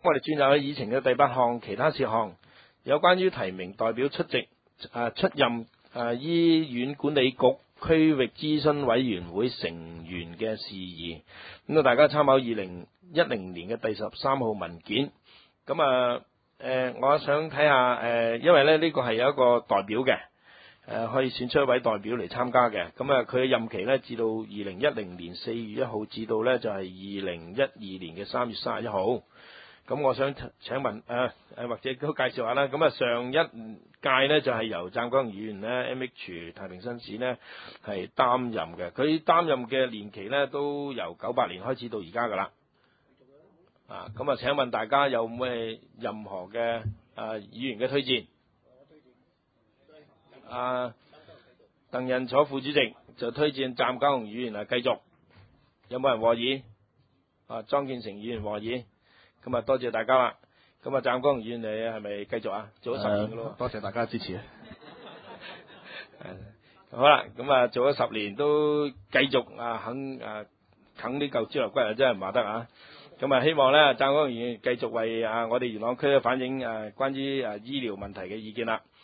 我哋轉入去議程嘅第8項其他事項，有關於提名代表出席出任醫院管理局區域諮詢委員會成員嘅事宜。咁大家參考2010年嘅第13號文件。咁我想睇下因為咧呢個係有一個代表嘅，可以選出一位代表嚟參加嘅。咁佢嘅任期咧至到2010年4月1號至到咧就係2012年嘅3月31號。咁我想請問或者都介紹下啦。咁上一屆呢，就係由湛江議員呢 MH 太平紳士呢係擔任嘅。佢擔任嘅年期呢，都由98年開始到而家噶啦。咁請問大家有咩任何嘅議員嘅推薦？鄧仁楚副主席就推薦湛江議員繼續。有冇人和議？莊建成議員和議。咁多謝大家啦。咁湛江議員你係咪繼續啊？做咗10年噶咯。 多謝大家支持。 好啦，咁做咗10年都繼續啃呢嚿豬肋骨真係唔話得啊！咁希望咧湛江議員繼續為我哋元朗區反映關於醫療問題嘅意見啦。